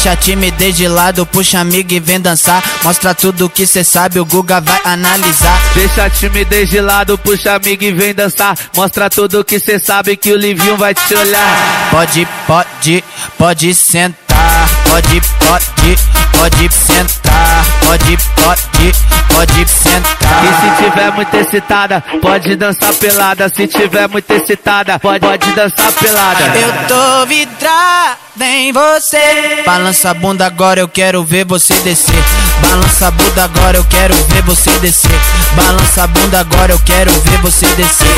Deixa a timidez de lado, puxa amiga e vem dançar. Mostra tudo que cê sabe, o Guga vai analisar. Deixa a timidez de lado, puxa amiga e vem dançar. Mostra tudo que cê sabe que o Livinho vai te olhar. Pode sentar. Pode sentar. Pode sentar. E se tiver muito excitada, pode dançar pelada. Se tiver muito excitada, pode dançar pelada. Eu tô vidrada em você. Balança a bunda agora, eu quero ver você descer. Balança a bunda agora, eu quero ver você descer. Balança a bunda agora, eu quero ver você descer.